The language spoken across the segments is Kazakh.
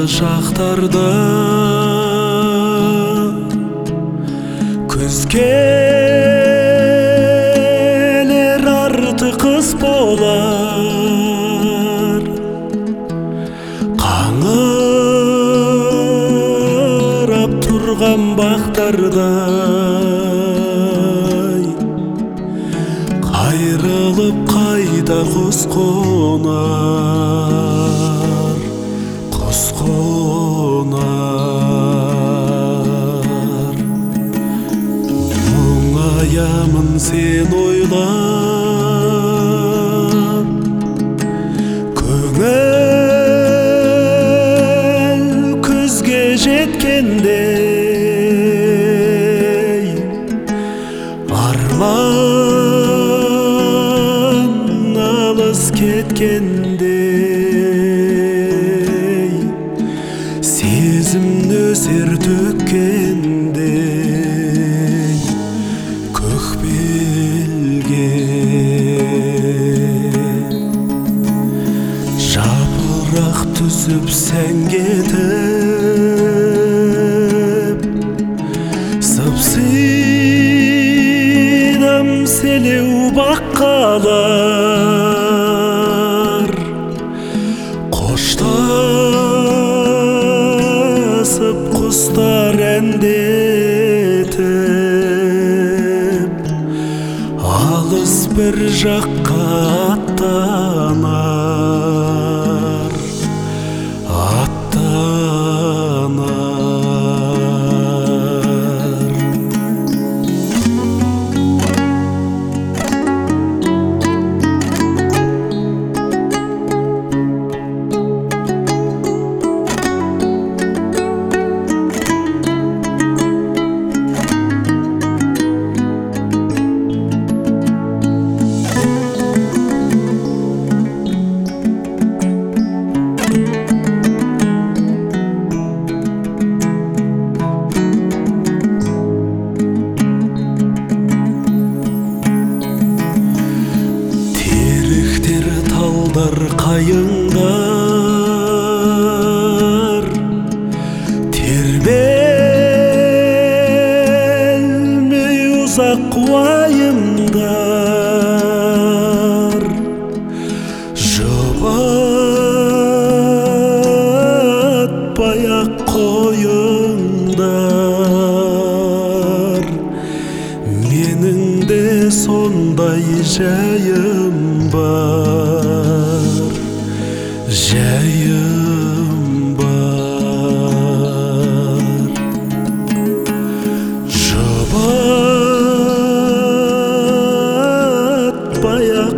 шақтарда күз келер арты қыс болар, қаңырап тұрған бақтардай қайрылып қайда құс қонар, құс қонар. Мұңаямын сен ойлап, көңіл күзге жеткендей, арман алыс кеткендей, сезім нөсер төккендей, көк белге жапырақ түсіп сән кетіп, сыпсыйдым селеу баққалар, қоштасып құстар әндетіп, алыс бір жаққа аттанар, аттанар. Талдар қайыңдар, тербелмей ұзақ уайымдар, жұбатпай-ақ қойыңдар, менің де сондай жайым бар, жайым бар. Жұбатпай-ақ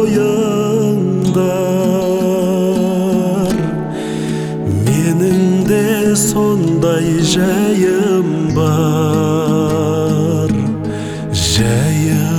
қойыңдар, менің де сондай жайым бар, жайым